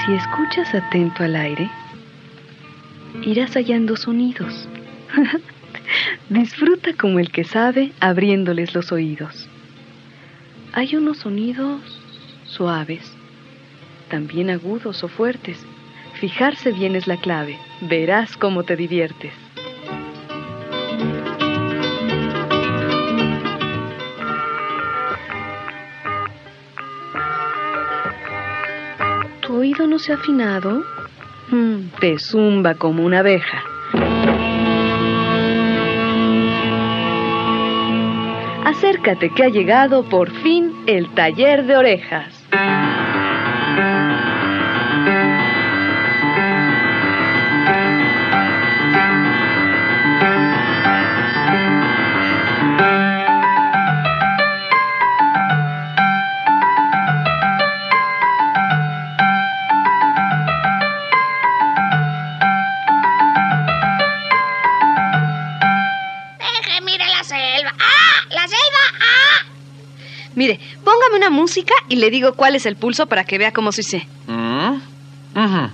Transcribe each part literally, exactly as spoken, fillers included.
Si escuchas atento al aire, irás hallando sonidos. Disfruta como el que sabe, abriéndoles los oídos. Hay unos sonidos suaves, también agudos o fuertes. Fijarse bien es la clave. Verás cómo te diviertes. ¿Tu oído no se ha afinado? Mm, te zumba como una abeja. Acércate que ha llegado por fin el taller de orejas. Mire, póngame una música y le digo cuál es el pulso para que vea cómo sí sé. Mm, uh-huh.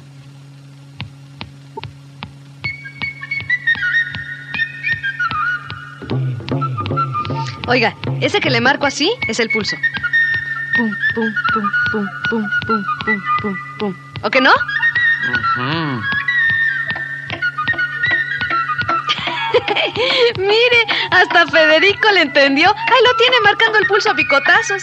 Oiga, ese que le marco así es el pulso. Pum, pum, pum, pum, pum, pum, pum, pum, pum. ¿O que no? Uh-huh. Mire, hasta Federico le entendió. Ahí lo tiene marcando el pulso a picotazos.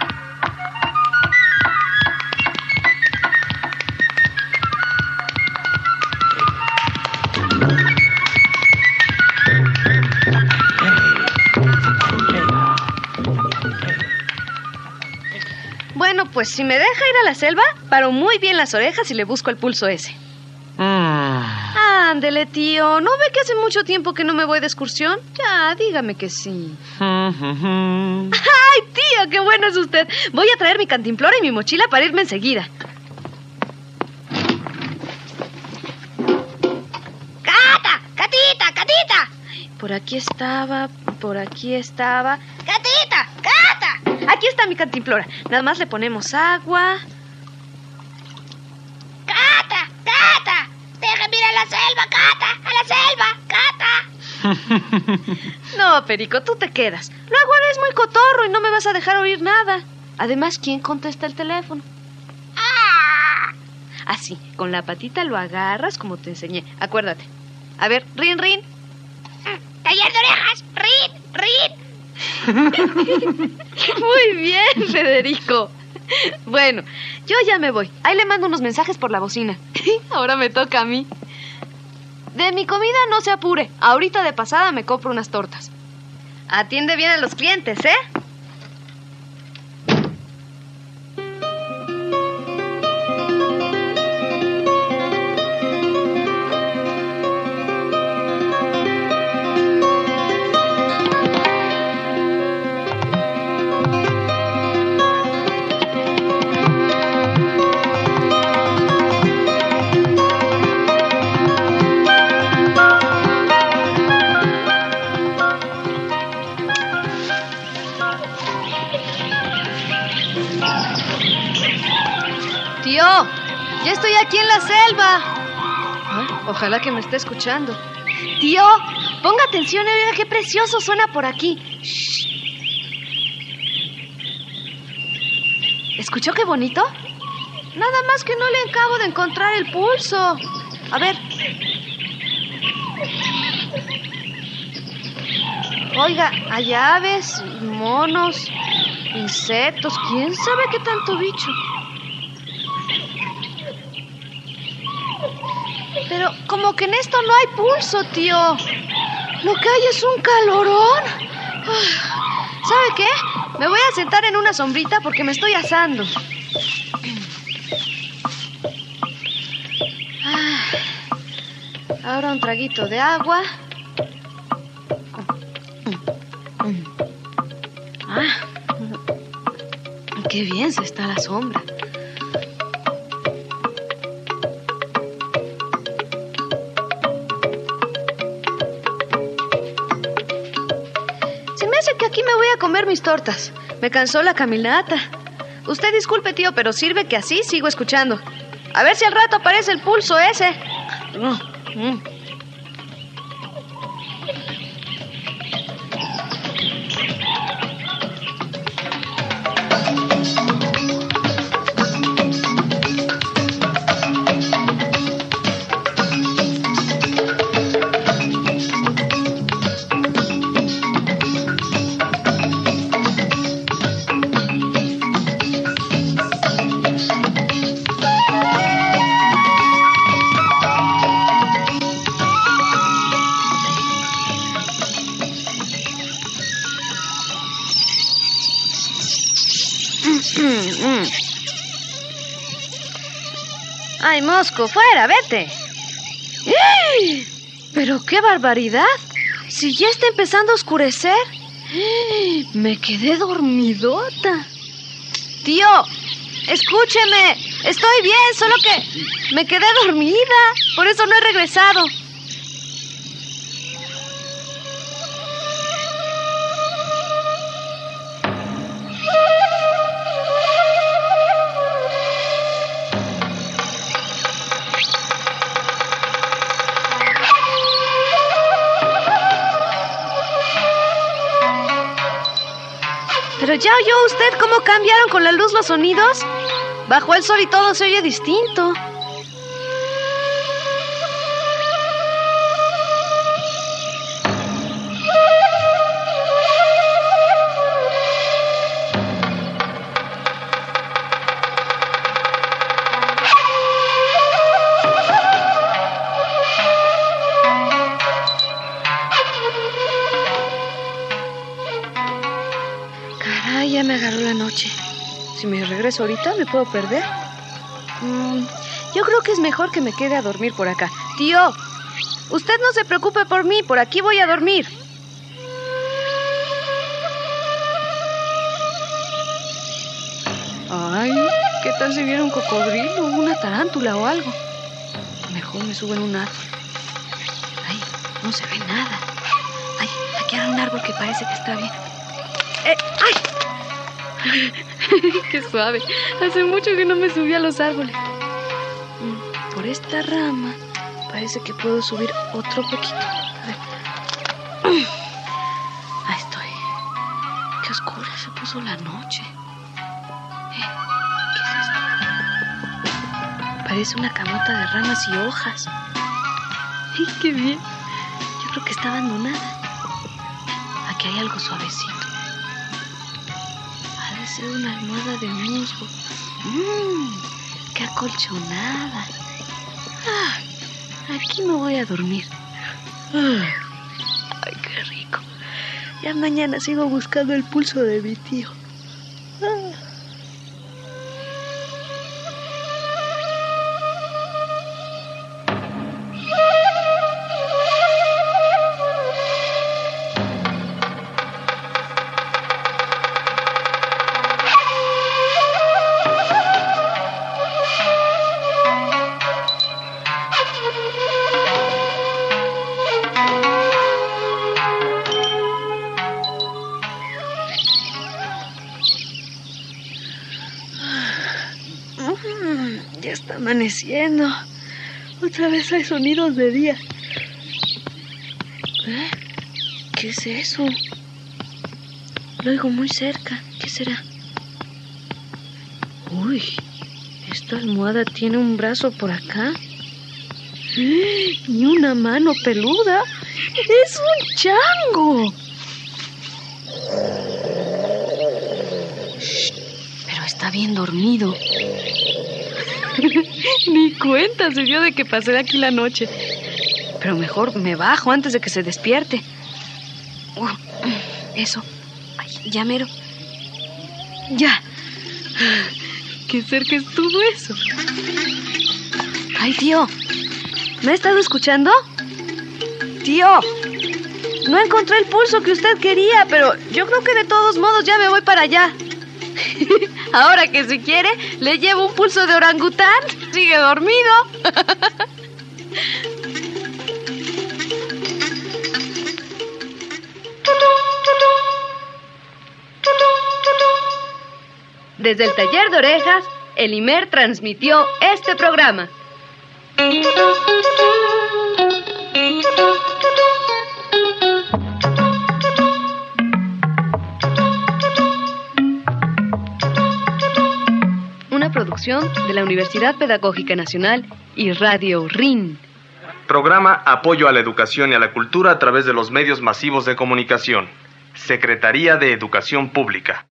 Bueno, pues si me deja ir a la selva, paro muy bien las orejas y le busco el pulso ese. Mm. Ándele, tío. ¿No ve que hace mucho tiempo que no me voy de excursión? Ya, dígame que sí. Uh-huh. ¡Ay, tío! ¡Qué bueno es usted! Voy a traer mi cantimplora y mi mochila para irme enseguida. ¡Cata! ¡Catita! ¡Catita! Por aquí estaba, por aquí estaba. ¡Catita! ¡Cata! Aquí está mi cantimplora. Nada más le ponemos agua. ¡Cata! ¡Cata! ¡Déjame ir a la selva, Cata! ¡A la selva, Cata! No, Perico, tú te quedas. Luego eres muy cotorro y no me vas a dejar oír nada. Además, ¿quién contesta el teléfono? ¡Ah! Así, con la patita lo agarras como te enseñé. Acuérdate. A ver, rin, rin. ¡Taller de orejas! ¡Rin, rin! Muy bien, Federico. Bueno, yo ya me voy. Ahí le mando unos mensajes por la bocina. Ahora me toca a mí. De mi comida no se apure. Ahorita de pasada me compro unas tortas. Atiende bien a los clientes, ¿eh? Tío, ya estoy aquí en la selva. Ay, ojalá que me esté escuchando. Tío, ponga atención y oiga qué precioso suena por aquí. Shh. ¿Escuchó qué bonito? Nada más que no le acabo de encontrar el pulso. A ver. Oiga, hay aves, monos, insectos, quién sabe qué tanto bicho. Pero como que en esto no hay pulso, tío. Lo que hay es un calorón. ¿Sabe qué? Me voy a sentar en una sombrita porque me estoy asando. Ahora un traguito de agua. Ah, qué bien se está la sombra. Se me hace que aquí me voy a comer mis tortas. Me cansó la caminata. Usted disculpe, tío, pero sirve que así sigo escuchando. A ver si al rato aparece el pulso ese. Mm, mm. Ay, Mosco, fuera, vete. ¡Eh! Pero qué barbaridad. Si ya está empezando a oscurecer. ¡Eh! Me quedé dormidota. Tío, escúcheme. Estoy bien, solo que me quedé dormida. Por eso no he regresado. ¿Pero ya oyó usted cómo cambiaron con la luz los sonidos? Bajo el sol y todo se oye distinto. Caray, ya me agarró la noche. Si me regreso ahorita, ¿me puedo perder? Mm, yo creo que es mejor que me quede a dormir por acá. Tío, usted no se preocupe por mí, por aquí voy a dormir. Ay, ¿qué tal si viene un cocodrilo, una tarántula o algo? Mejor me subo en un árbol. Ay, no se ve nada. Ay, aquí hay un árbol que parece que está bien. Eh, ¡ay! ¡Qué suave! Hace mucho que no me subí a los árboles. Por esta rama parece que puedo subir otro poquito. A ver. Ahí estoy. Qué oscura se puso la noche. Eh, ¿Qué es esto? Parece una camota de ramas y hojas. ¡Ay, qué bien! Yo creo que está abandonada. Aquí hay algo suavecito. Es una almohada de musgo. Mmm, qué acolchonada. Ah, aquí me voy a dormir. Ah, ay, qué rico. Ya mañana sigo buscando el pulso de mi tío. Ah. Ya está amaneciendo. Otra vez hay sonidos de día. ¿Eh? ¿Qué es eso? Lo oigo muy cerca. ¿Qué será? Uy, esta almohada tiene un brazo por acá. ¡Eh! Y una mano peluda. ¡Es un chango! Shh, pero está bien dormido. Ni cuenta se dio de que pasé aquí la noche. Pero mejor me bajo antes de que se despierte. Uh, eso. Ay, ya mero. Ya. Qué cerca estuvo eso. Ay, tío. ¿Me ha estado escuchando? Tío. No encontré el pulso que usted quería, pero yo creo que de todos modos ya me voy para allá. Ahora que si quiere, le llevo un pulso de orangután. Sigue dormido. Desde el taller de orejas, el I M E R transmitió este programa. Una producción de la Universidad Pedagógica Nacional y Radio R I N. Programa Apoyo a la Educación y a la Cultura a través de los medios masivos de comunicación. Secretaría de Educación Pública.